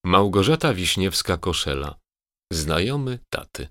Małgorzata Wiśniewska-Koszela. Znajomy taty.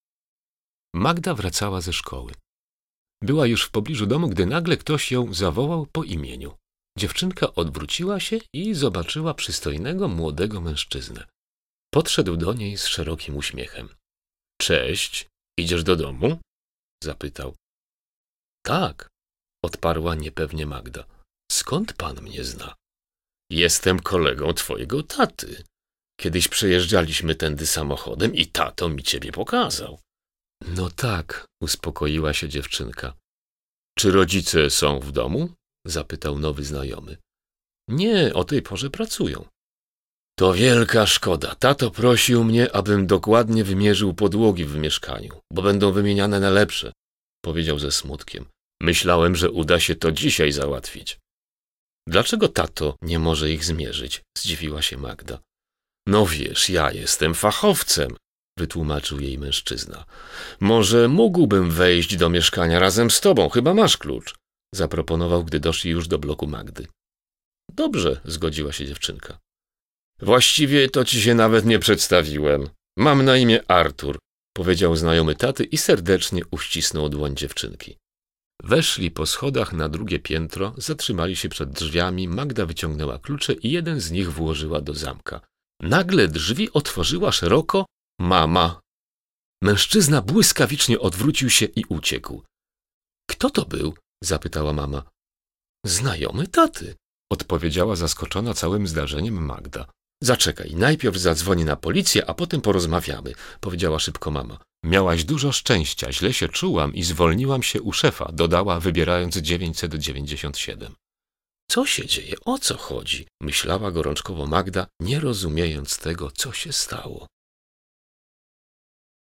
Magda wracała ze szkoły. Była już w pobliżu domu, gdy nagle ktoś ją zawołał po imieniu. Dziewczynka odwróciła się i zobaczyła przystojnego, młodego mężczyznę. Podszedł do niej z szerokim uśmiechem. — Cześć, idziesz do domu? — zapytał. — Tak — odparła niepewnie Magda. — Skąd pan mnie zna? — Jestem kolegą twojego taty. Kiedyś przejeżdżaliśmy tędy samochodem i tato mi ciebie pokazał. — No tak — uspokoiła się dziewczynka. — Czy rodzice są w domu? — zapytał nowy znajomy. — Nie, o tej porze pracują. — To wielka szkoda. Tato prosił mnie, abym dokładnie wymierzył podłogi w mieszkaniu, bo będą wymieniane na lepsze — powiedział ze smutkiem. Myślałem, że uda się to dzisiaj załatwić. — Dlaczego tato nie może ich zmierzyć? — zdziwiła się Magda. — No wiesz, ja jestem fachowcem — wytłumaczył jej mężczyzna. — Może mógłbym wejść do mieszkania razem z tobą, chyba masz klucz — zaproponował, gdy doszli już do bloku Magdy. — Dobrze — zgodziła się dziewczynka. — Właściwie to ci się nawet nie przedstawiłem. Mam na imię Artur — powiedział znajomy taty i serdecznie uścisnął dłoń dziewczynki. Weszli po schodach na drugie piętro, zatrzymali się przed drzwiami, Magda wyciągnęła klucze i jeden z nich włożyła do zamka. Nagle drzwi otworzyła szeroko mama. Mężczyzna błyskawicznie odwrócił się i uciekł. — Kto to był? — zapytała mama. — Znajomy taty — odpowiedziała zaskoczona całym zdarzeniem Magda. — Zaczekaj, najpierw zadzwonię na policję, a potem porozmawiamy — powiedziała szybko mama. — Miałaś dużo szczęścia, źle się czułam i zwolniłam się u szefa — dodała, wybierając 997. Co się dzieje? O co chodzi? Myślała gorączkowo Magda, nie rozumiejąc tego, co się stało.